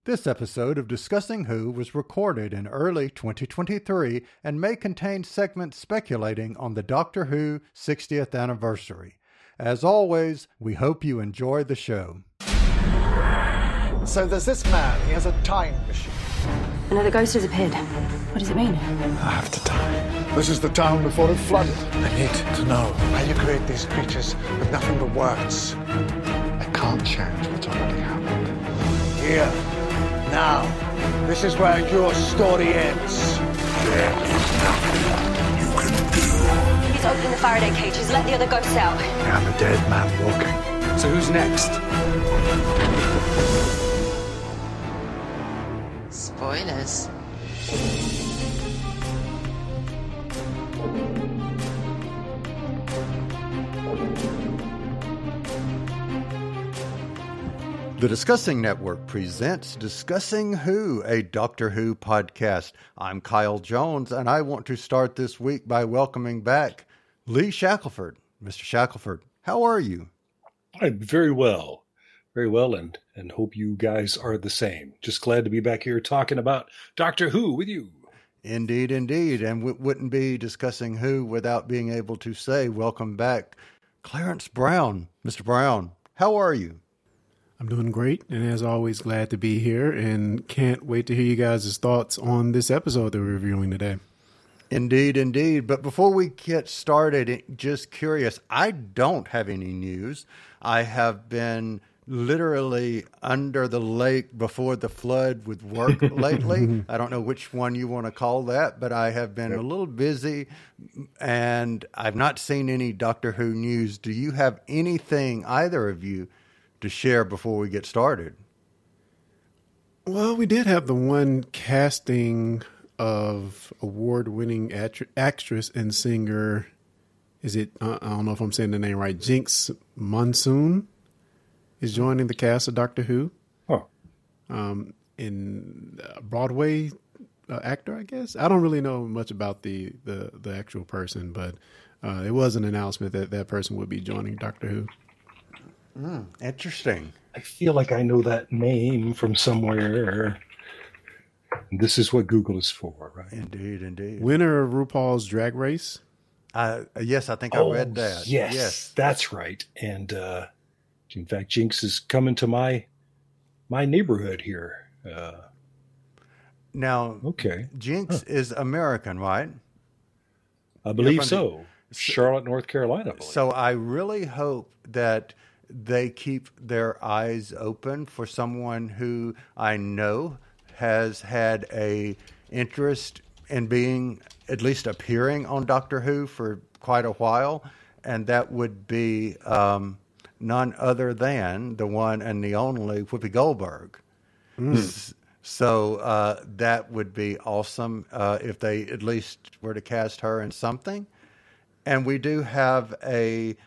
This episode of Discussing Who was recorded in early 2023 and may contain segments speculating on the Doctor Who 60th anniversary. As always, we hope you enjoy the show. So there's this man, he has a time machine. Another ghost has appeared. What does it mean? I have to die. This is the town before it flooded. I need to know how you create these creatures with nothing but words. I can't change what's already happened. Here, now, this is where your story ends. There is nothing you can do. He's opening the Faraday cages. Let the other ghosts out. I'm a dead man walking. So who's next? Spoilers. The Discussing Network presents Discussing Who, a Doctor Who podcast. I'm Kyle Jones, and I want to start this week by welcoming back Lee Shackelford. Mr. Shackelford, how are you? I'm very well, and hope you guys are the same. Just glad to be back here talking about Doctor Who with you. Indeed, indeed, and we wouldn't be discussing Who without being able to say welcome back Clarence Brown. Mr. Brown, how are you? I'm doing great, and as always, glad to be here, and can't wait to hear you guys' thoughts on this episode that we're reviewing today. Indeed, indeed. But before we get started, just curious, I don't have any news. I have been literally under the lake before the flood with work lately. I don't know which one you want to call that, but I have been a little busy, and I've not seen any Doctor Who news. Do you have anything, either of you, to share before we get started? Well, we did have the one casting of award-winning actress and singer. Is it, I don't know if I'm saying the name right, Jinx Monsoon is joining the cast of Doctor Who. Oh. In Broadway actor, I guess. I don't really know much about the actual person, but it was an announcement that that person would be joining Doctor Who. Interesting. I feel like I know that name from somewhere. This is what Google is for, right? Indeed, indeed. Winner of RuPaul's Drag Race. Yes, I think I read that. Yes, that's right. And in fact, Jinx is coming to my neighborhood here. Now, okay, Jinx is American, right? I believe so. Charlotte, North Carolina. I believe. So I really hope that they keep their eyes open for someone who I know has had a interest in being, at least appearing on Doctor Who for quite a while, and that would be none other than the one and the only Whoopi Goldberg. So that would be awesome if they at least were to cast her in something. And we do have a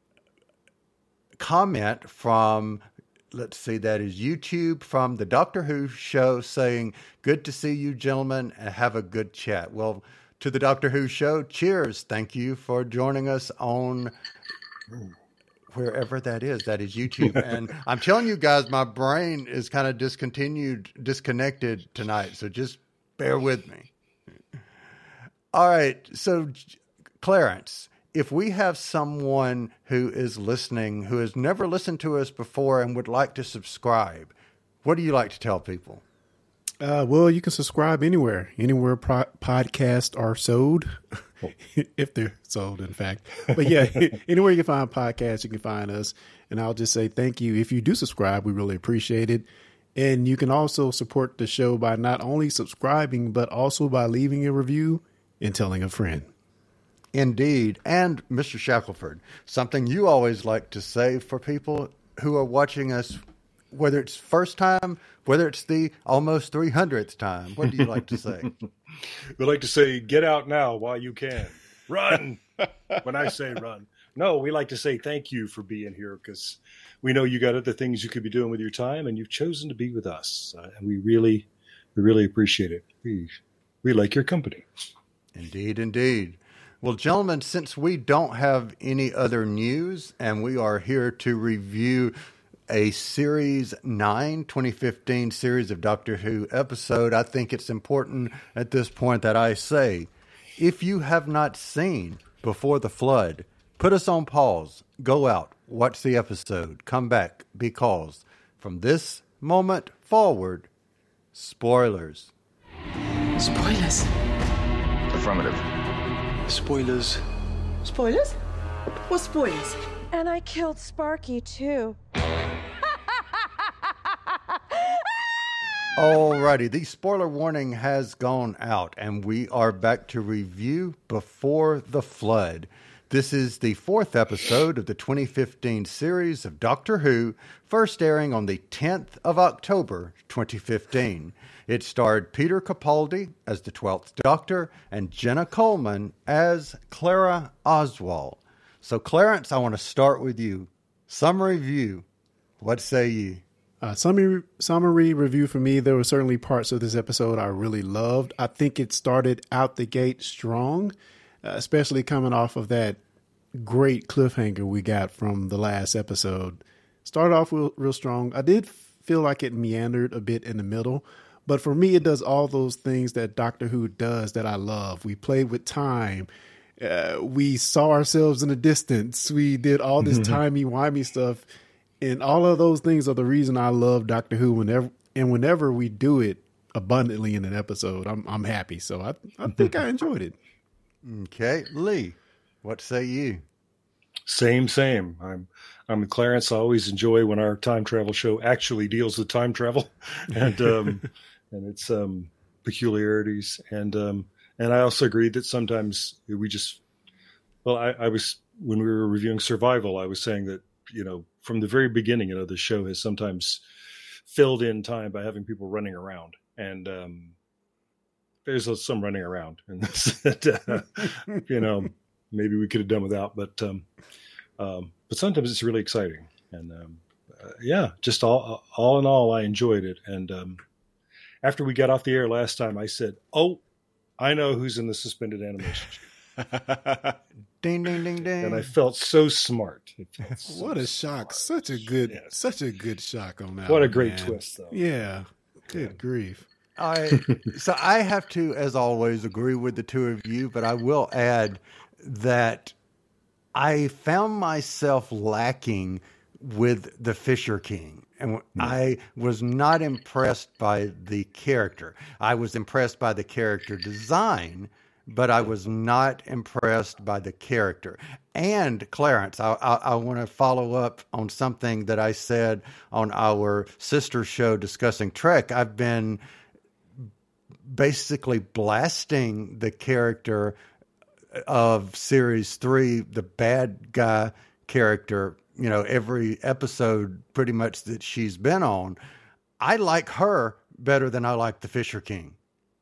comment from, let's see, that is YouTube, from the Doctor Who show saying, "Good to see you gentlemen and have a good chat." Well, to the Doctor Who show, cheers. Thank you for joining us on wherever that is. That is YouTube. And I'm telling you guys, my brain is kind of disconnected tonight. So just bear with me. All right. So Clarence, if we have someone who is listening, who has never listened to us before and would like to subscribe, what do you like to tell people? Well, you can subscribe anywhere podcasts are sold, if they're sold, in fact. But yeah, anywhere you can find podcasts, you can find us. And I'll just say thank you. If you do subscribe, we really appreciate it. And you can also support the show by not only subscribing, but also by leaving a review and telling a friend. Indeed. And Mr. Shackelford, something you always like to say for people who are watching us, whether it's first time, whether it's the almost 300th time, what do you like to say? We like to say, get out now while you can. Run! When I say run. No, we like to say thank you for being here, because we know you got other things you could be doing with your time, and you've chosen to be with us. And we really appreciate it. We like your company. Indeed, indeed. Well, gentlemen, since we don't have any other news and we are here to review a Series 9 2015 series of Doctor Who episode, I think it's important at this point that I say, if you have not seen Before the Flood, put us on pause, go out, watch the episode, come back, because from this moment forward, spoilers. Spoilers? Affirmative. Spoilers. Spoilers? What spoilers? And I killed Sparky, too. Alrighty, the spoiler warning has gone out, and we are back to review Before the Flood. This is the 4th episode of the 2015 series of Doctor Who, first airing on the 10th of October, 2015. It starred Peter Capaldi as the 12th Doctor and Jenna Coleman as Clara Oswald. So, Clarence, I want to start with you. Summary view. What say ye? Summary review for me, there were certainly parts of this episode I really loved. I think it started out the gate strong, especially coming off of that great cliffhanger we got from the last episode. Started off real strong. I did feel like it meandered a bit in the middle, but for me, it does all those things that Doctor Who does that I love. We played with time. We saw ourselves in the distance. We did all this timey-wimey stuff. And all of those things are the reason I love Doctor Who. Whenever we do it abundantly in an episode, I'm happy. So I think I enjoyed it. Okay. Lee, what say you? Same. I'm with Clarence. I always enjoy when our time travel show actually deals with time travel and its peculiarities. And I also agree that sometimes we just, I was, when we were reviewing Survival, I was saying that, from the very beginning, the show has sometimes filled in time by having people running around. And there's some running around. And that, maybe we could have done without. But sometimes it's really exciting. And just all in all, I enjoyed it. And after we got off the air last time, I said, "Oh, I know who's in the suspended animation." Ding, ding, ding, ding. And I felt so smart. What a shock. Such a good shock on that. What a great twist, though. Yeah. Good grief. So I have to, as always, agree with the two of you, but I will add that I found myself lacking with the Fisher King. And I was not impressed by the character. I was impressed by the character design, but I was not impressed by the character. And Clarence, I want to follow up on something that I said on our sister show discussing Trek. I've been basically blasting the character of Series 3, the bad guy character, every episode pretty much that she's been on. I like her better than I like the Fisher King.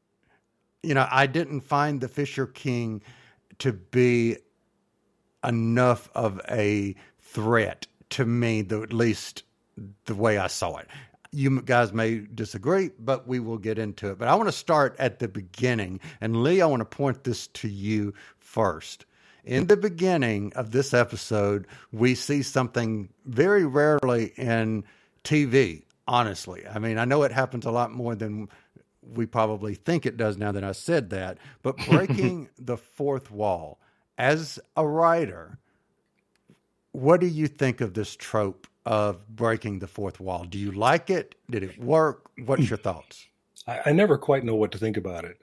I didn't find the Fisher King to be enough of a threat to me, at least the way I saw it. You guys may disagree, but we will get into it. But I want to start at the beginning. And Lee, I want to point this to you first. In the beginning of this episode, we see something very rarely in TV, honestly. I mean, I know it happens a lot more than we probably think it does now that I said that, but breaking the fourth wall. As a writer, what do you think of this trope of breaking the fourth wall? Do you like it? Did it work? What's your thoughts? I never quite know what to think about it.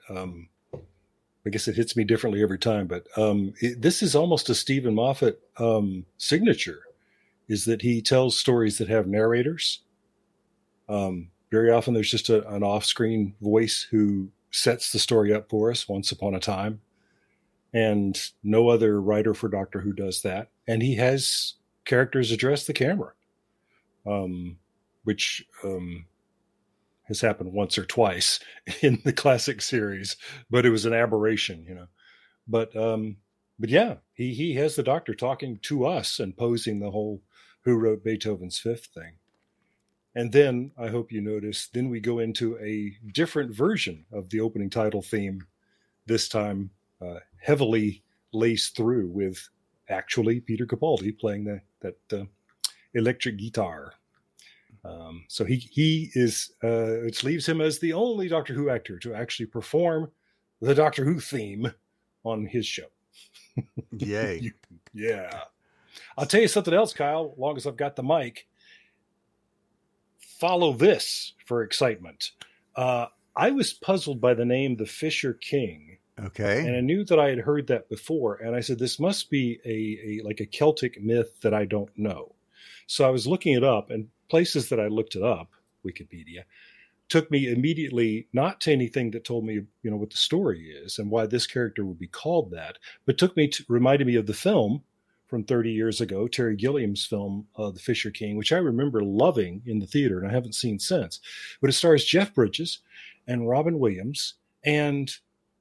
I guess it hits me differently every time, but this is almost a Stephen Moffat signature, is that he tells stories that have narrators. Very often there's just an off-screen voice who sets the story up for us once upon a time. And no other writer for Doctor Who does that. And he has characters address the camera, which has happened once or twice in the classic series, but it was an aberration, But yeah, he has the Doctor talking to us and posing the whole who wrote Beethoven's Fifth thing. And then, I hope you notice, then we go into a different version of the opening title theme, this time heavily laced through with actually Peter Capaldi playing that electric guitar. So he is, which leaves him as the only Doctor Who actor to actually perform the Doctor Who theme on his show. Yay. Yeah. I'll tell you something else, Kyle, as long as I've got the mic. Follow this for excitement. I was puzzled by the name The Fisher King. Okay. And I knew that I had heard that before. And I said, this must be a Celtic myth that I don't know. So I was looking it up, and places that I looked it up, Wikipedia, took me immediately not to anything that told me, what the story is and why this character would be called that, but reminded me of the film from 30 years ago, Terry Gilliam's film, The Fisher King, which I remember loving in the theater and I haven't seen since. But it stars Jeff Bridges and Robin Williams and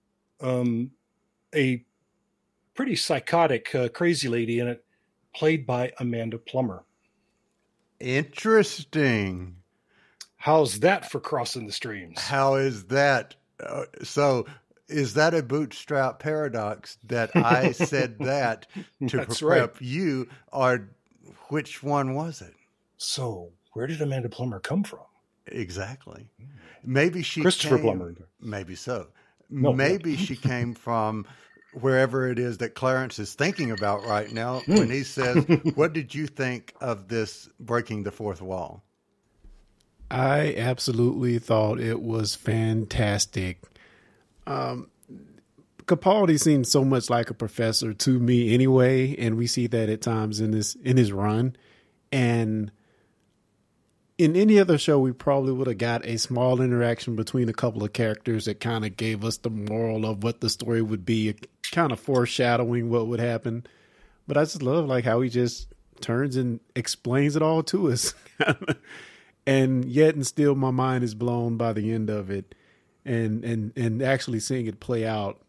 a pretty psychotic, crazy lady in it, played by Amanda Plummer. Interesting. How's that for crossing the streams? How is that? So is that a bootstrap paradox that I said that to prep you, or which one was it? So where did Amanda Plummer come from? Exactly. Maybe she Christopher Plummer. Maybe so. No, maybe she came from wherever it is that Clarence is thinking about right now when he says, what did you think of this breaking the fourth wall? I absolutely thought it was fantastic. Capaldi seems so much like a professor to me anyway, and we see that at times in his run. And in any other show, we probably would have got a small interaction between a couple of characters that kind of gave us the moral of what the story would be, kind of foreshadowing what would happen. But I just love like how he just turns and explains it all to us. And yet and still my mind is blown by the end of it, and actually seeing it play out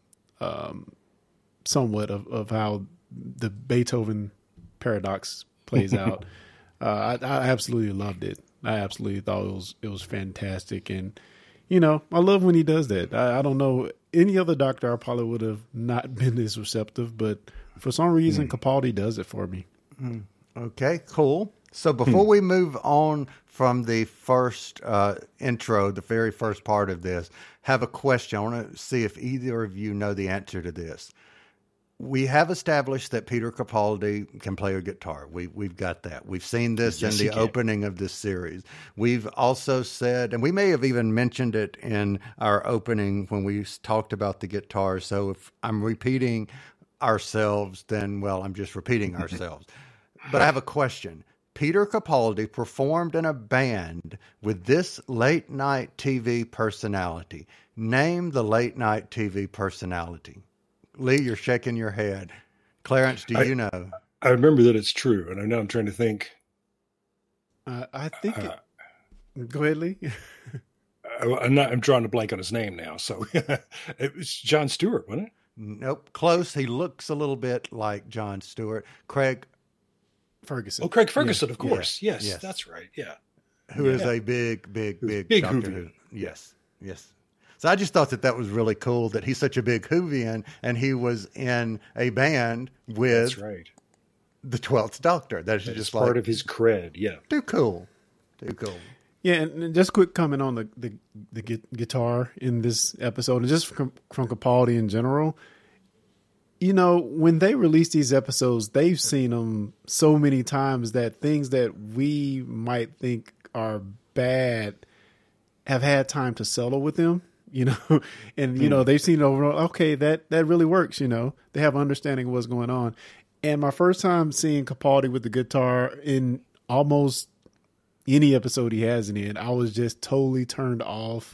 somewhat of how the Beethoven paradox plays out. I absolutely loved it. I absolutely thought it was fantastic. And, I love when he does that. I don't know any other Doctor I probably would have not been this receptive, but for some reason Capaldi does it for me. Okay, cool. So before we move on from the first intro, the very first part of this, have a question. I want to see if either of you know the answer to this. We have established that Peter Capaldi can play a guitar. We've got that. We've seen this in the opening of this series. We've also said, and we may have even mentioned it in our opening when we talked about the guitar. So if I'm repeating ourselves, then, well, I'm just repeating ourselves. But I have a question. Peter Capaldi performed in a band with this late night TV personality. Name the late night TV personality. Lee, you're shaking your head. Clarence, do you know? I remember that it's true, and now I'm trying to think. I think go ahead, Lee. I'm drawing a blank on his name now. So it was Jon Stewart, wasn't it? Nope, close. He looks a little bit like Jon Stewart. Craig Ferguson. Oh, Craig Ferguson, of course. Yes, Yes, that's right. Yeah. Who is a big Doctor Who. Yes. So I just thought that was really cool that he's such a big Whovian and he was in a band with the 12th Doctor. That's just part of his cred. Yeah. Too cool. Yeah, and just quick comment on the guitar in this episode, and just from Capaldi in general. When they release these episodes, they've seen them so many times that things that we might think are bad have had time to settle with them, and, they've seen it over, okay, that really works, they have understanding of what's going on. And my first time seeing Capaldi with the guitar in almost any episode he has in, I was just totally turned off.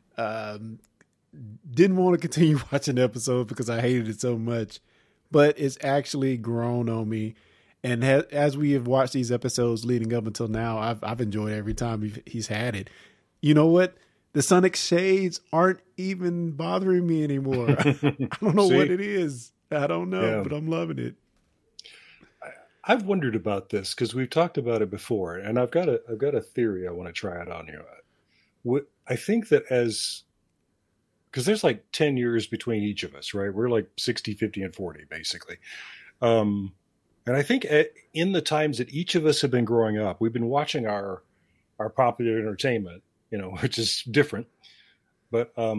Didn't want to continue watching the episode because I hated it so much, but it's actually grown on me. And as we have watched these episodes leading up until now, I've enjoyed every time he's had it. You know what? The Sonic shades aren't even bothering me anymore. I don't know what it is. I don't know, but I'm loving it. I've wondered about this because we've talked about it before, and I've got a theory I want to try out on you. I think that because there's like 10 years between each of us, right? We're like 60, 50, and 40, basically. And I think in the times that each of us have been growing up, we've been watching our our popular entertainment, which is different. But a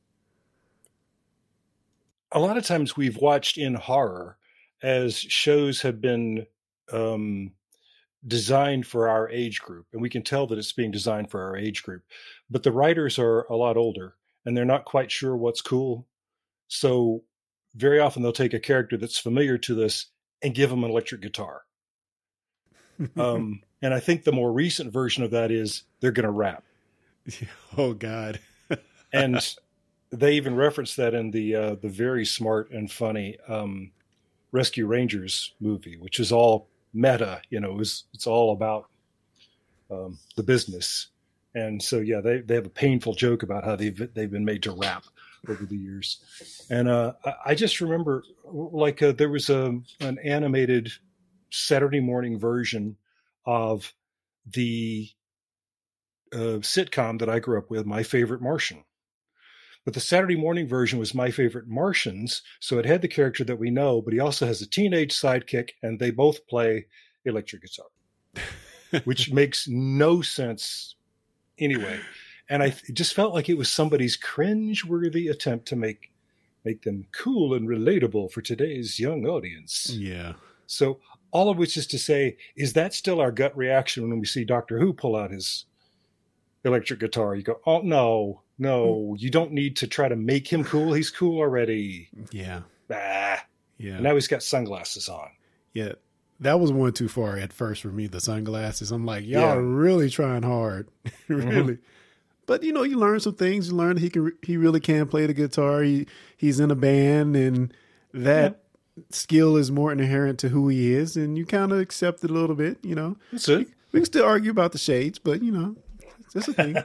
lot of times we've watched in horror as shows have been designed for our age group, and we can tell that it's being designed for our age group. But the writers are a lot older, and they're not quite sure what's cool. So very often they'll take a character that's familiar to this and give them an electric guitar. And I think the more recent version of that is they're going to rap. Oh God. And they even reference that in the very smart and funny Rescue Rangers movie, which is all meta, it's all about the business. And so, yeah, they have a painful joke about how they've been made to rap over the years. And I just remember there was an animated Saturday morning version of the sitcom that I grew up with, My Favorite Martian. But the Saturday morning version was My Favorite Martians. So it had the character that we know, but he also has a teenage sidekick, and they both play electric guitar, which makes no sense anyway. And it just felt like it was somebody's cringe-worthy attempt to make them cool and relatable for today's young audience. Yeah. So all of which is to say, is that still our gut reaction when we see Doctor Who pull out his electric guitar? You go, oh, no, you don't need to try to make him cool. He's cool already. Yeah. Yeah. And now he's got sunglasses on. Yeah. That was one too far at first for me, the sunglasses. I'm like, y'all are really trying hard. Really. Mm-hmm. But, you learn some things. You learn he really can play the guitar. He's in a band, and that skill is more inherent to who he is, and you kind of accept it a little bit, That's it. We can still argue about the shades, but, it's a thing.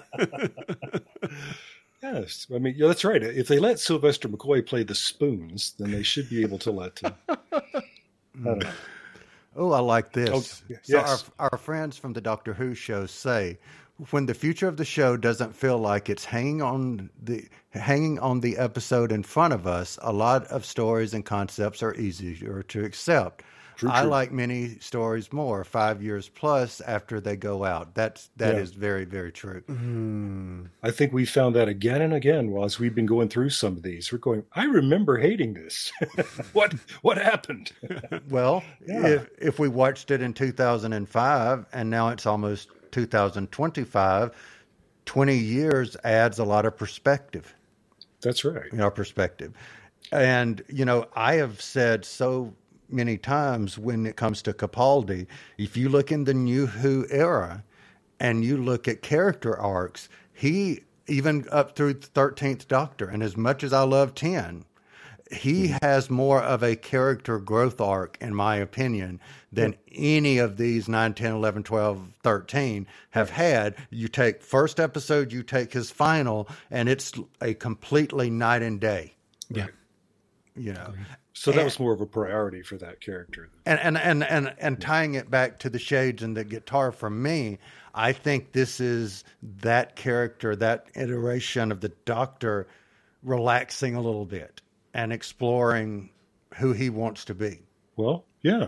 Yes. I mean, that's right. If they let Sylvester McCoy play the spoons, then they should be able to let I don't know. Oh, I like this. Oh, so yes. our friends from the Doctor Who show say, when the future of the show doesn't feel like it's hanging on the episode in front of us, a lot of stories and concepts are easier to accept. True. I like many stories more 5 years plus after they go out. That is very, very true. I think we found that again and again as we've been going through some of these. We're going, I remember hating this. What happened? Well, if we watched it in 2005 and now it's almost 2025, 20 years adds a lot of perspective. That's right. Perspective. And, I have said so many times when it comes to Capaldi, if you look in the New Who era and you look at character arcs, he, even up through the 13th Doctor, and as much as I love 10, he has more of a character growth arc, in my opinion, than any of these 9, 10, 11, 12, 13 have had. You take first episode, you take his final, and it's a completely night and day. Yeah. So that was more of a priority for that character. And tying it back to the shades and the guitar, for me, I think this is that character, that iteration of the Doctor relaxing a little bit and exploring who he wants to be. Well, yeah.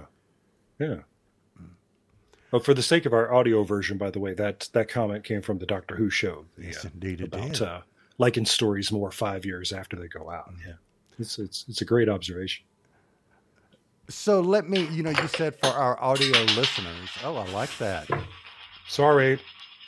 Well, for the sake of our audio version, by the way, that comment came from the Doctor Who show. Yes, indeed it about, did. Liking stories more 5 years after they go out. Yeah. It's a great observation. So let me, you said for our audio listeners. Oh, I like that. Sorry.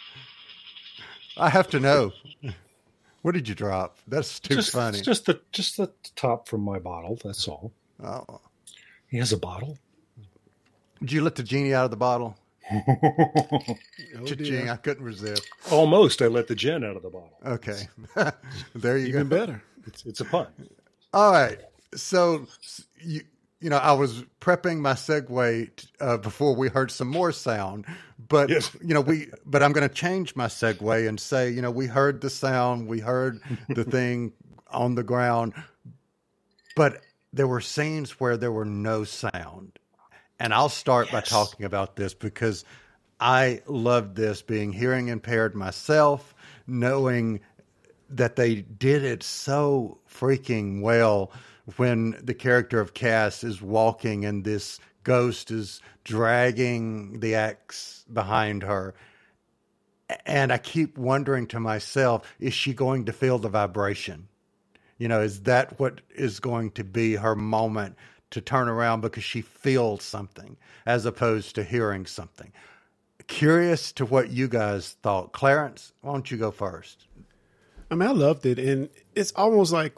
I have to know. What did you drop? That's too funny. Just the top from my bottle. That's all. Oh. He has a bottle. Did you let the genie out of the bottle? Cha-ching, I couldn't resist. Almost. I let the gin out of the bottle. Okay. There you Even go. better. It's a pun. All right. So, I was prepping my segue before we heard some more sound, but, yes. but I'm going to change my segue and say, we heard the sound, we heard the thing on the ground, but there were scenes where there were no sound. And I'll start by talking about this because I loved this, being hearing impaired myself, knowing that they did it so freaking well when the character of Cass is walking and this ghost is dragging the axe behind her. And I keep wondering to myself, is she going to feel the vibration? You know, is that what is going to be her moment to turn around because she feels something as opposed to hearing something? Curious to what you guys thought. Clarence, why don't you go first? I mean, I loved it. And it's almost like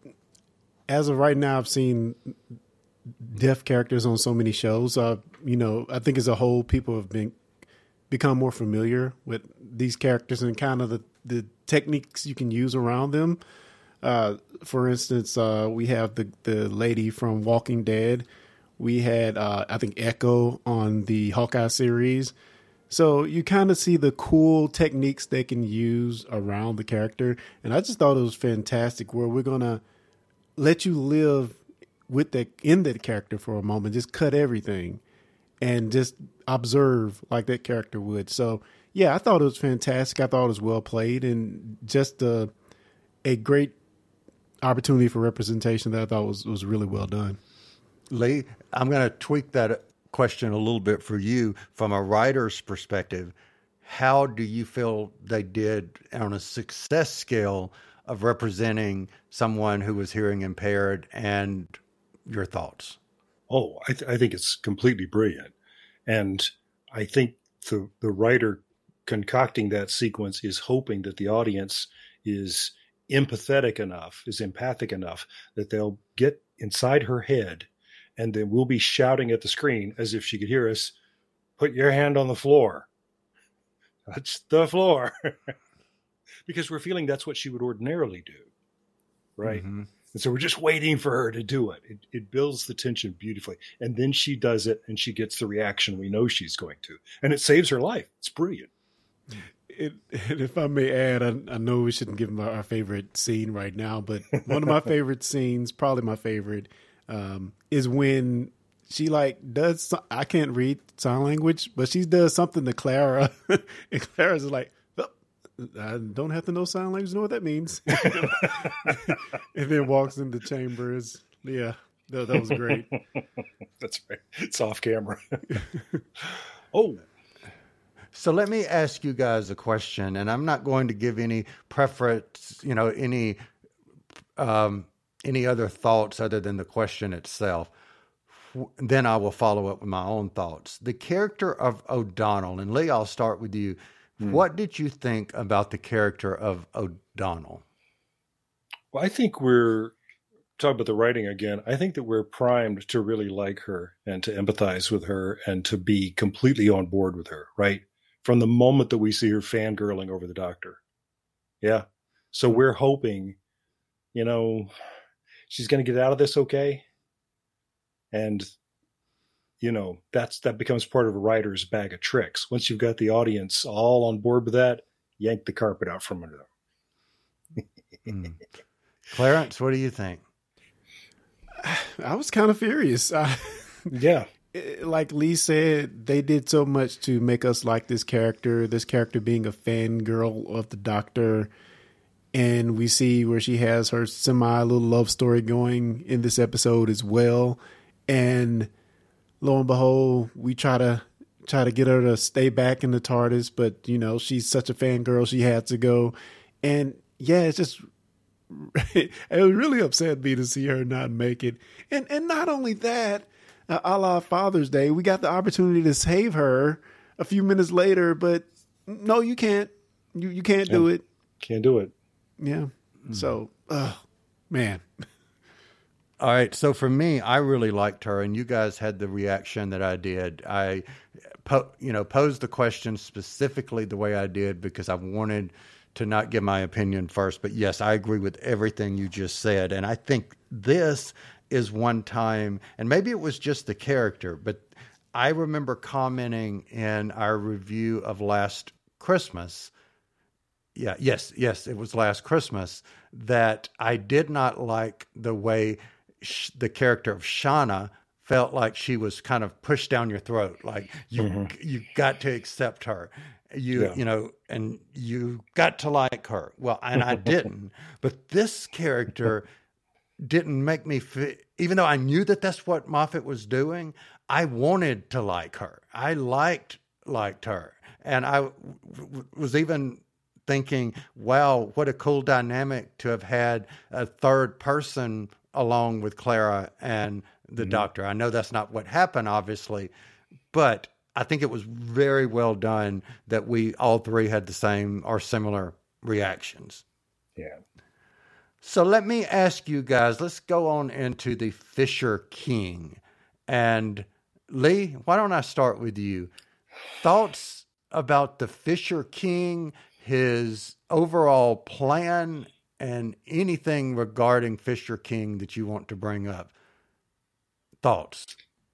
as of right now, I've seen deaf characters on so many shows. You know, I think as a whole, people have become more familiar with these characters and kind of the techniques you can use around them. For instance, we have the lady from Walking Dead. We had, I think, Echo on the Hawkeye series. So you kind of see the cool techniques they can use around the character. And I just thought it was fantastic where we're going to let you live in that character for a moment, just cut everything and just observe like that character would. So yeah, I thought it was fantastic. I thought it was well played and just a great opportunity for representation that I thought was really well done. Lee, I'm going to tweak that question a little bit for you from a writer's perspective. How do you feel they did on a success scale of representing someone who was hearing impaired, and your thoughts? Oh, I think it's completely brilliant. And I think the writer concocting that sequence is hoping that the audience is empathetic enough, is empathic enough that they'll get inside her head, and then we'll be shouting at the screen as if she could hear us, "Put your hand on the floor. Touch the floor." Because we're feeling that's what she would ordinarily do, right? Mm-hmm. And so we're just waiting for her to do it. It builds the tension beautifully. And then she does it, and she gets the reaction we know she's going to. And it saves her life. It's brilliant. And if I may add, I know we shouldn't give them our favorite scene right now, but one of my favorite scenes, probably my favorite, is when she does, I can't read sign language, but she does something to Clara. And Clara's like, I don't have to know sign language to know what that means. And then walks into chambers. Yeah, that was great. That's right. It's off camera. Oh. So let me ask you guys a question, and I'm not going to give any preference, any other thoughts other than the question itself. Then I will follow up with my own thoughts. The character of O'Donnell, and Lee, I'll start with you. What did you think about the character of O'Donnell? Well, I think we're talking about the writing again. I think that we're primed to really like her and to empathize with her and to be completely on board with her, right? From the moment that we see her fangirling over the doctor. Yeah. So we're hoping, she's going to get out of this okay. And that becomes part of a writer's bag of tricks. Once you've got the audience all on board with that, yank the carpet out from under them. Clarence, what do you think? I was kind of furious. Yeah. Like Lee said, they did so much to make us like this character being a fangirl of the doctor. And we see where she has her little love story going in this episode as well. And lo and behold, we try to get her to stay back in the TARDIS, but she's such a fangirl, she had to go. And yeah, it's just it really upset me to see her not make it. And not only that, a la Father's Day, we got the opportunity to save her a few minutes later, but no, you can't. You can't do it. Can't do it. Yeah. So, man. All right. So for me, I really liked her, and you guys had the reaction that I did. I, posed the question specifically the way I did because I wanted to not give my opinion first. But yes, I agree with everything you just said. And I think this is one time, and maybe it was just the character, but I remember commenting in our review of Last Christmas. Yeah. Yes, it was Last Christmas, that I did not like the way the character of Shauna felt like she was kind of pushed down your throat. Like you got to accept her, and you got to like her. Well, and I didn't, but this character didn't make me feel, even though I knew that that's what Moffat was doing, I wanted to like her. I liked her. And I was even thinking, wow, what a cool dynamic to have had a third person along with Clara and the doctor. I know that's not what happened, obviously, but I think it was very well done that we all three had the same or similar reactions. Yeah. So let me ask you guys, let's go on into the Fisher King. And Lee, why don't I start with you? Thoughts about the Fisher King, his overall plan, and anything regarding Fisher King that you want to bring up? Thoughts?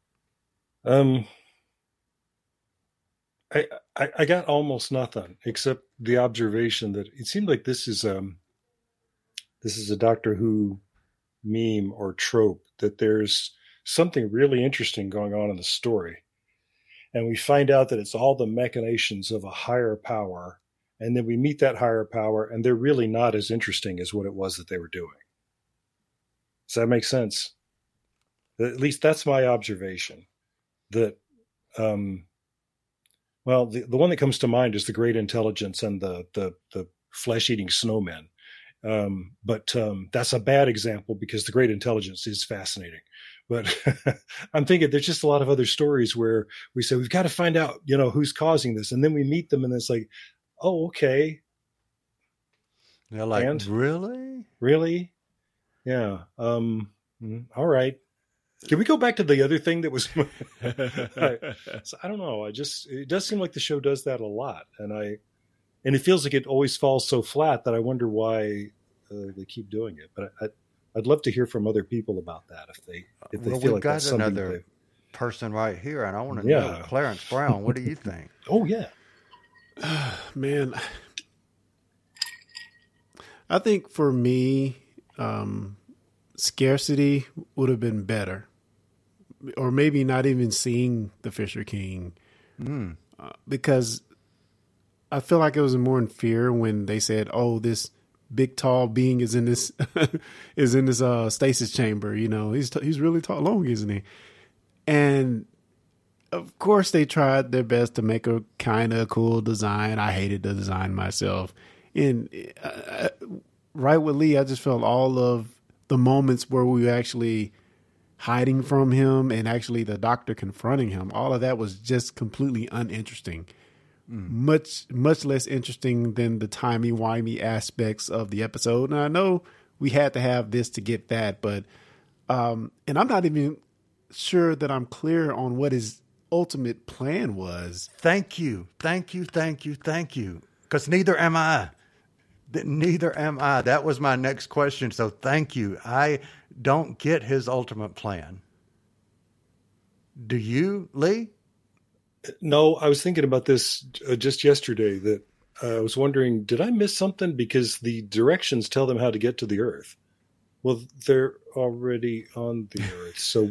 I got almost nothing except the observation that it seemed like this is a Doctor Who meme or trope, that there's something really interesting going on in the story, and we find out that it's all the machinations of a higher power, and then we meet that higher power, and they're really not as interesting as what it was that they were doing. Does that make sense? At least that's my observation. That well, the one that comes to mind is the Great Intelligence and the flesh-eating snowmen. But that's a bad example because the Great Intelligence is fascinating. But I'm thinking there's just a lot of other stories where we say, we've got to find out, who's causing this. And then we meet them and it's like, oh, okay. They're like, and, really? Really? Yeah. All right. Can we go back to the other thing that was? So I don't know. It does seem like the show does that a lot, and it feels like it always falls so flat that I wonder why they keep doing it. But I'd love to hear from other people about that if they feel like that's something. We've got another person right here, and I want to know, Clarence Brown. What do you think? Oh yeah, man. I think for me, scarcity would have been better, or maybe not even seeing the Fisher King, because I feel like it was more in fear when they said, "Oh, this big tall being is in this stasis chamber." He's really tall, long, isn't he? And of course, they tried their best to make a kind of cool design. I hated the design myself, and right with Lee, I just felt all of the moments where we were actually hiding from him and actually the doctor confronting him, all of that was just completely uninteresting. Much less interesting than the timey-wimey aspects of the episode. And I know we had to have this to get that, but and I'm not even sure that I'm clear on what his ultimate plan was. Thank you. Because neither am I. That was my next question. So thank you. I don't get his ultimate plan. Do you, Lee? No, I was thinking about this just yesterday, that I was wondering, did I miss something? Because the directions tell them how to get to the Earth. Well, they're already on the Earth. So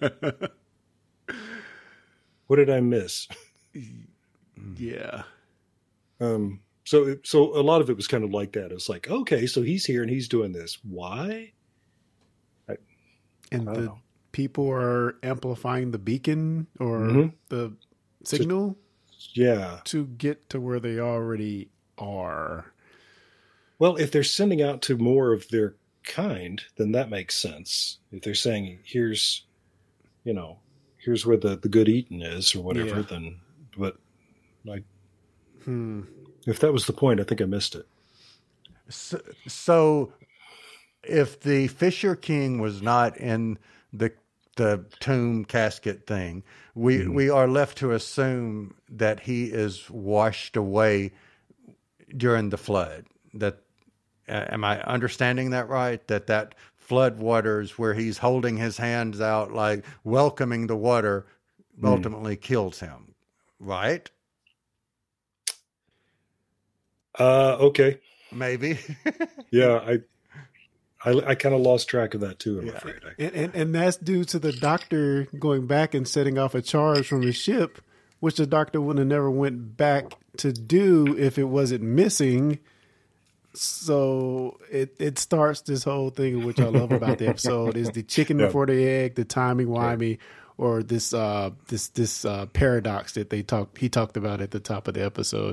what did I miss? Yeah. So a lot of it was kind of like that. It was like, okay, so he's here and he's doing this. Why? I And don't the know. people are amplifying the beacon or the signal to get to where they already are. Well, if they're sending out to more of their kind, then that makes sense. If they're saying, here's where the good eating is or whatever, then, but like, if that was the point, I think I missed it. So if the Fisher King was not in the tomb casket thing, we are left to assume that he is washed away during the flood. That am I understanding that right? That flood waters where he's holding his hands out like welcoming the water ultimately kills him, right? Okay. Maybe. Yeah, I kind of lost track of that too, I'm afraid. And that's due to the doctor going back and setting off a charge from his ship, which the doctor would have never went back to do if it wasn't missing. So it starts this whole thing, which I love about the episode, is the chicken before the egg, the timey-wimey, or this paradox that he talked about at the top of the episode.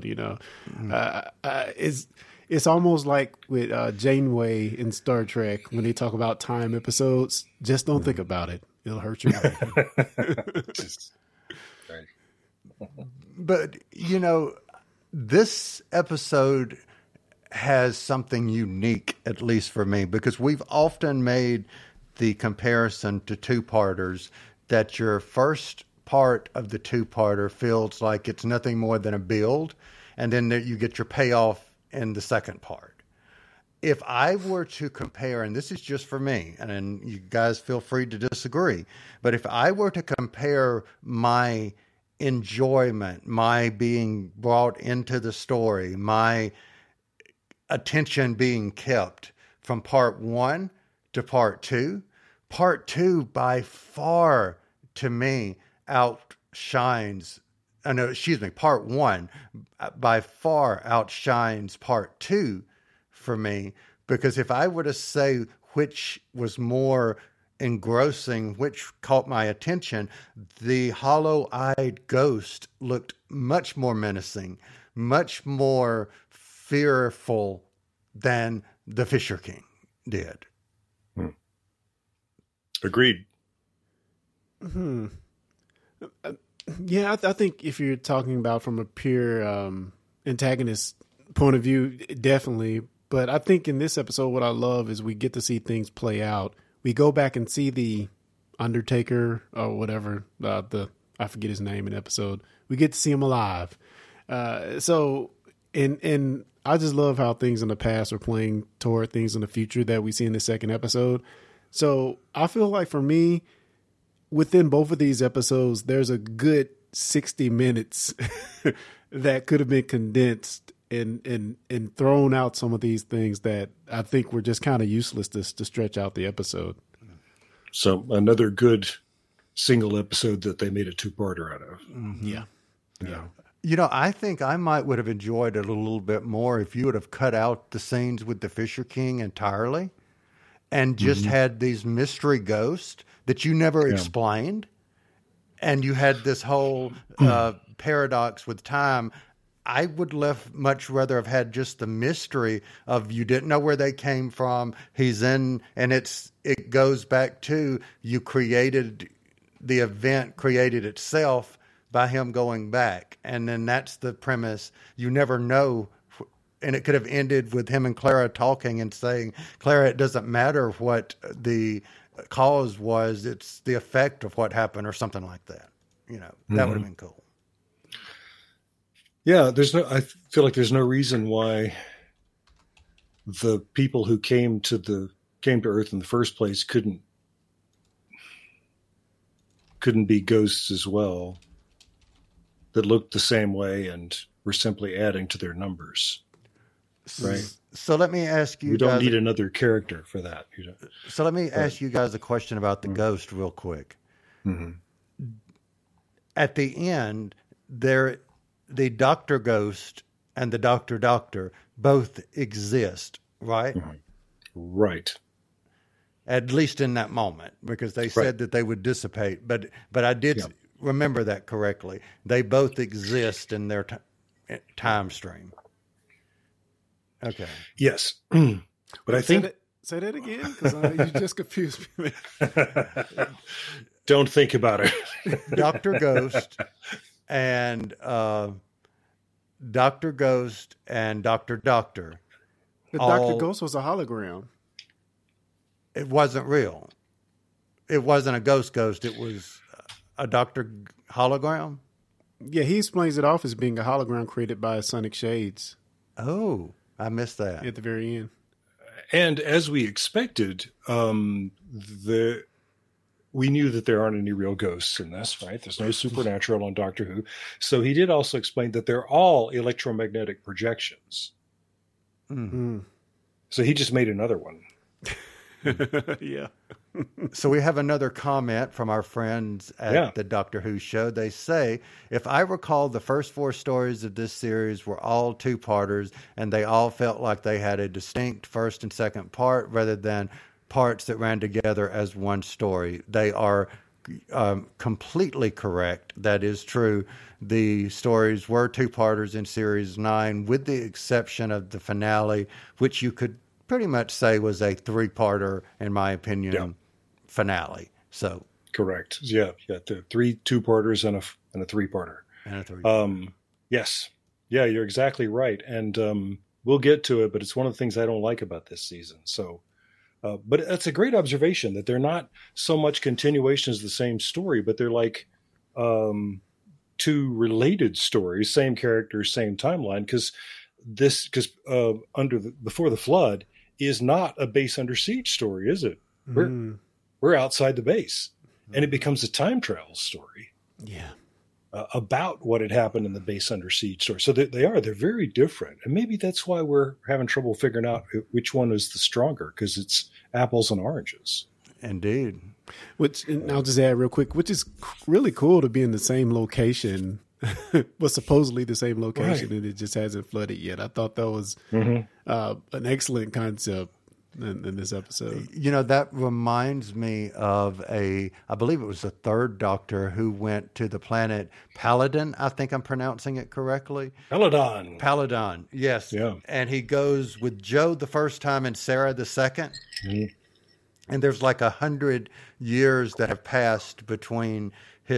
It's almost like with Janeway in Star Trek when they talk about time episodes. Just don't think about it; it'll hurt your brain. But this episode has something unique, at least for me, because we've often made the comparison to two-parters that your first part of the two-parter feels like it's nothing more than a build, and then you get your payoff in the second part. If I were to compare, and this is just for me, and you guys feel free to disagree, but if I were to compare my enjoyment, my being brought into the story, my attention being kept from part 1 to part 2, part 2 by far to me outshines part 1 by far outshines part 2 for me, because if I were to say which was more engrossing, which caught my attention, the hollow-eyed ghost looked much more menacing, much more fearful than the Fisher King did. Agreed. Yeah, I think if you're talking about from a pure antagonist point of view, definitely. But I think in this episode, what I love is we get to see things play out. We go back and see the Undertaker or whatever, I forget his name in the episode. We get to see him alive. And I just love how things in the past are playing toward things in the future that we see in the second episode. So I feel like for me, within both of these episodes, there's a good 60 minutes that could have been condensed and thrown out some of these things that I think were just kind of useless to stretch out the episode. So another good single episode that they made a two-parter out of. Mm-hmm. Yeah. I think I would have enjoyed it a little bit more if you would have cut out the scenes with the Fisher King entirely and just had these mystery ghosts that you never explained. And you had this whole paradox with time. I would much rather have had just the mystery of you didn't know where they came from. He's in, and it goes back to you created the event, created itself by him going back. And then that's the premise. You never know. And it could have ended with him and Clara talking and saying, Clara, it doesn't matter what the cause was. It's the effect of what happened or something like that. That would have been cool. Yeah, I feel like there's no reason why the people who came to Earth in the first place couldn't be ghosts as well that looked the same way and were simply adding to their numbers. Right. So let me ask you. We don't need another character for that. So let me ask you guys a question about the ghost real quick. Mm-hmm. At the end, the Dr. Ghost and the Doctor both exist, right? Mm-hmm. Right. At least in that moment, because they said that they would dissipate. But I did remember that correctly. They both exist in their time stream. Okay. Yes. But I think... Say that again, because you just confused me. Don't think about it. Dr. Ghost and Dr. Ghost and Dr. Doctor. But Dr. Ghost was a hologram. It wasn't real. It wasn't a ghost. It was a Dr. hologram. Yeah, he explains it off as being a hologram created by Sonic Shades. Oh, I missed that. At the very end. And as we expected, we knew that there aren't any real ghosts in this, right? There's no supernatural on Doctor Who. So he did also explain that they're all electromagnetic projections. Mm-hmm. So he just made another one. Yeah. So we have another comment from our friends at the Doctor Who show. They say, if I recall, the first 4 stories of this series were all two-parters, and they all felt like they had a distinct first and second part rather than parts that ran together as one story. They are completely correct. That is true. The stories were two-parters in Series 9, with the exception of the finale, which you could pretty much say was a three-parter, in my opinion, finale. So correct. Yeah. The 3 two-parters and a three-parter. Yes. Yeah, you're exactly right. And we'll get to it, but it's one of the things I don't like about this season. So, but that's a great observation that they're not so much continuations of the same story, but they're like two related stories, same characters, same timeline. Because Before the Flood is not a base under siege story, is it? We're outside the base, and it becomes a time travel story. Yeah. About what had happened in the base under siege story. So they're very different. And maybe that's why we're having trouble figuring out which one is the stronger, because it's apples and oranges. Indeed. And I'll just add real quick, which is really cool to be in the same location, well, supposedly the same location, and it just hasn't flooded yet. I thought that was an excellent concept in this episode. You know, that reminds me of I believe it was the third Doctor who went to the planet Paladin. I think I'm pronouncing it correctly. Paladin, yes. Yeah. And he goes with Joe the first time and Sarah the second. Mm-hmm. And there's like 100 years that have passed between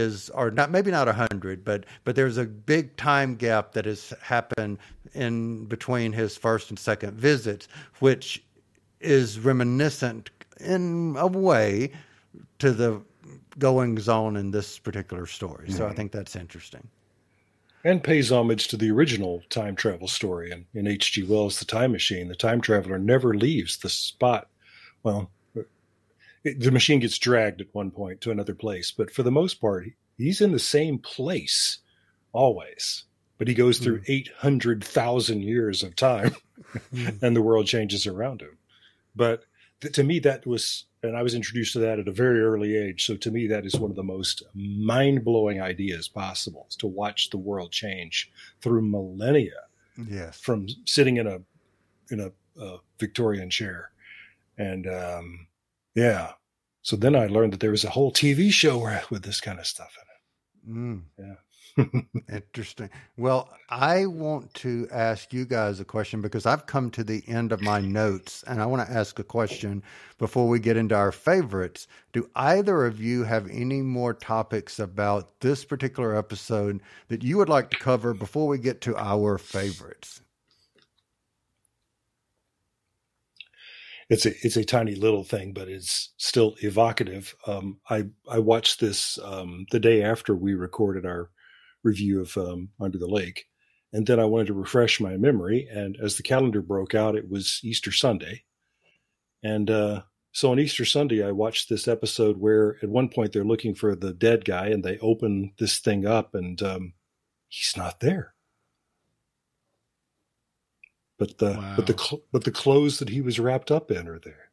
maybe not 100, but there's a big time gap that has happened in between his first and second visits, which is reminiscent in a way to the goings on in this particular story. So I think that's interesting. And pays homage to the original time travel story in H.G. Wells' The Time Machine. The time traveler never leaves the spot. Well, the machine gets dragged at one point to another place, but for the most part, he's in the same place always. But he goes through 800,000 years of time, and the world changes around him. But to me, that was, and I was introduced to that at a very early age. So to me, that is one of the most mind-blowing ideas possible, is to watch the world change through millennia. Yes. From sitting in a Victorian chair. And yeah. So then I learned that there was a whole TV show with this kind of stuff in it. Yeah. Interesting. Well, I want to ask you guys a question because I've come to the end of my notes, and I want to ask a question before we get into our favorites. Do either of you have any more topics about this particular episode that you would like to cover before we get to our favorites? It's a tiny little thing, but it's still evocative. I watched this the day after we recorded our review of Under the Lake, and then I wanted to refresh my memory. And as the calendar broke out, it was Easter Sunday, and so on Easter Sunday, I watched this episode where at one point they're looking for the dead guy, and they open this thing up, and he's not there. But the clothes that he was wrapped up in are there.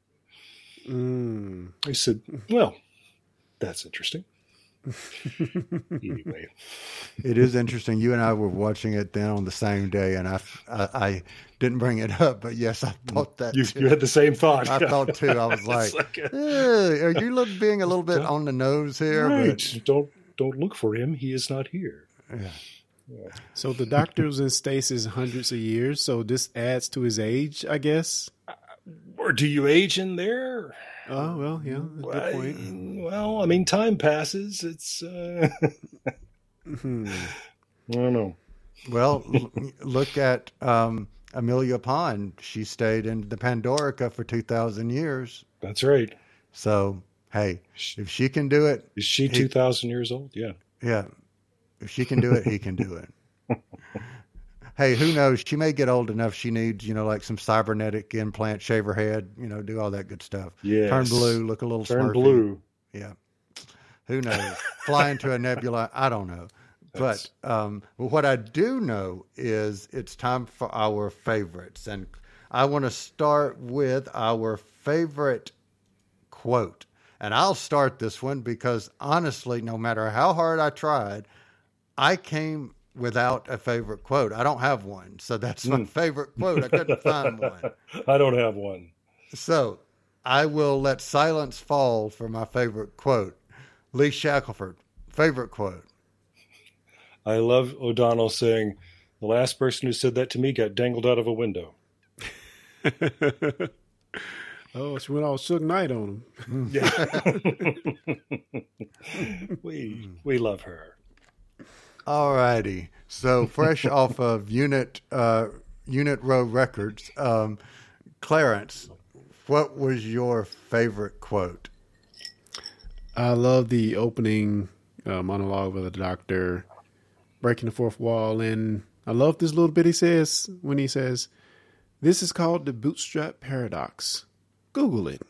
I said, well, that's interesting. Anyway. It is interesting. You and I were watching it then on the same day, and I didn't bring it up, but yes, I thought that too. You had the same thought. I thought too. I was like, are you being a little bit on the nose here? Right. But don't look for him. He is not here. Yeah. Yeah. So the Doctor's in stasis hundreds of years, so this adds to his age, I guess. Or do you age in there? Oh, well, yeah, good point. Well, I mean, time passes. It's I don't know. Well, look at Amelia Pond. She stayed in the Pandorica for 2,000 years. That's right. So, hey, if she can do it. Is she 2,000 years old? Yeah. Yeah. If she can do it, he can do it. Hey, who knows? She may get old enough. She needs, like some cybernetic implant, shave her head, do all that good stuff. Yes. Turn blue, look a little Turn Smurfy. blue. Yeah. Who knows? Fly into a nebula. I don't know. But what I do know is it's time for our favorites. And I want to start with our favorite quote. And I'll start this one because honestly, no matter how hard I tried, I came without a favorite quote. I don't have one. So that's my favorite quote. I couldn't find one. I don't have one. So I will let silence fall for my favorite quote. Lee Shackelford, favorite quote. I love O'Donnell saying, "The last person who said that to me got dangled out of a window." Oh, she went all Suge Knight on him. Yeah. we love her. All righty. So fresh off of Unit Row Records, Clarence, what was your favorite quote? I love the opening monologue with the doctor breaking the fourth wall. And I love this little bit he says when he says, "This is called the bootstrap paradox. Google it."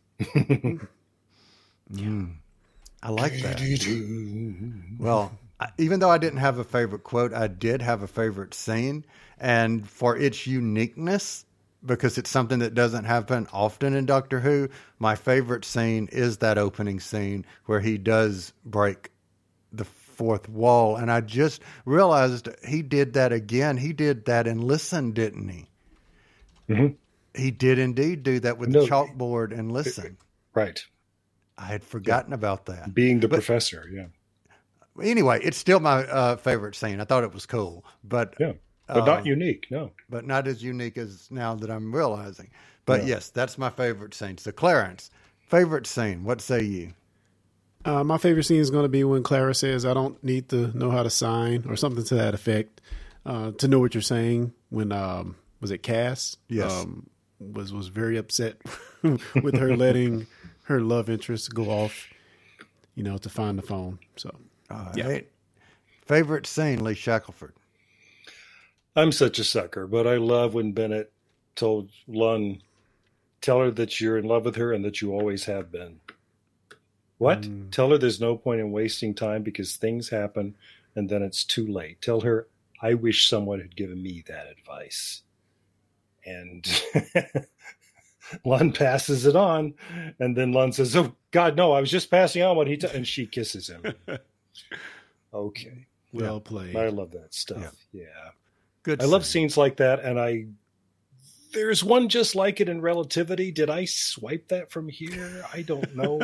I like that. Well, even though I didn't have a favorite quote, I did have a favorite scene. And for its uniqueness, because it's something that doesn't happen often in Doctor Who, my favorite scene is that opening scene where he does break the fourth wall. And I just realized he did that again. He did that in Listen, didn't he? Mm-hmm. He did indeed do that with the chalkboard and Listen. Right. I had forgotten about that. Being the professor, yeah. Anyway, it's still my favorite scene. I thought it was cool. But not unique, no. But not as unique as now that I'm realizing. But yes, that's my favorite scene. So Clarence, favorite scene, what say you? My favorite scene is going to be when Clara says, "I don't need to know how to sign," or something to that effect, to know what you're saying. When, was it Cass? Yes. Was very upset with her letting her love interest go off, to find the phone. So, right. Favorite scene, Lee Shackelford? I'm such a sucker, but I love when Bennett told Lun, "Tell her that you're in love with her and that you always have been." What? Tell her there's no point in wasting time because things happen and then it's too late. Tell her, I wish someone had given me that advice. And Lun passes it on, and then Lun says, "Oh, God, no, I was just passing on what he told," and she kisses him. Okay. Well played. I love that stuff. Yeah. Good. I love scenes like that, and there's one just like it in Relativity. Did I swipe that from here? I don't know.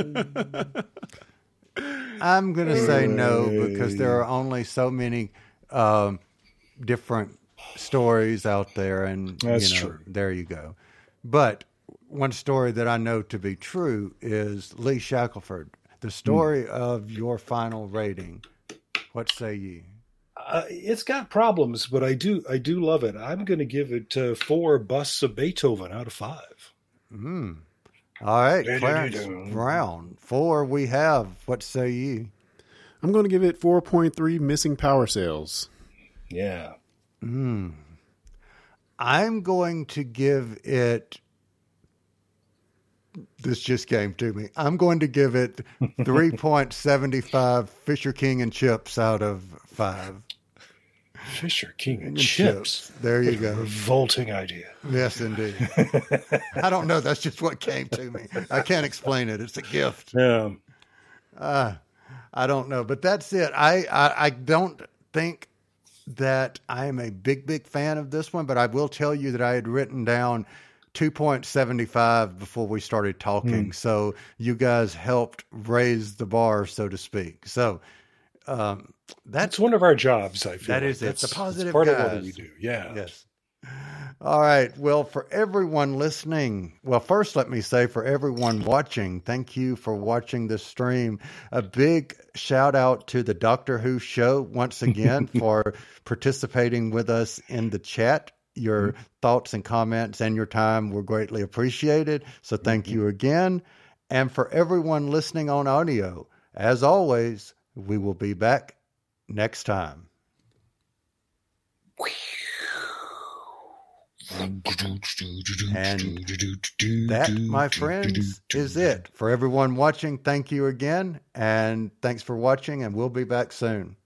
I'm going to say no, because there are only so many different stories out there, and that's true. There you go. But one story that I know to be true is Lee Shackelford, the story of your final rating. What say ye? It's got problems, but I do love it. I'm going to give it 4 busts of Beethoven out of 5. All right, Clarence Brown, 4 we have. What say ye? I'm going to give it 4.3 missing power cells. Yeah. I'm going to give it, this just came to me, I'm going to give it 3.75 Fisher King and chips out of 5. Fisher King and chips. There you go. Revolting idea. Yes, indeed. I don't know. That's just what came to me. I can't explain it. It's a gift. Yeah. I don't know, but that's it. I don't think that I am a big fan of this one, but I will tell you that I had written down 2.75 before we started talking. So you guys helped raise the bar, so to speak. So that's one of our jobs, I feel. That is it. It's a positive part guys. of what we do. Yeah. Yes. All right. Well, for everyone listening, first let me say for everyone watching, thank you for watching this stream. A big shout out to the Doctor Who show once again for participating with us in the chat. Your thoughts and comments and your time were greatly appreciated. So thank you again. And for everyone listening on audio, as always, we will be back next time. And that, my friends, is it. For everyone watching, thank you again. And thanks for watching, and we'll be back soon.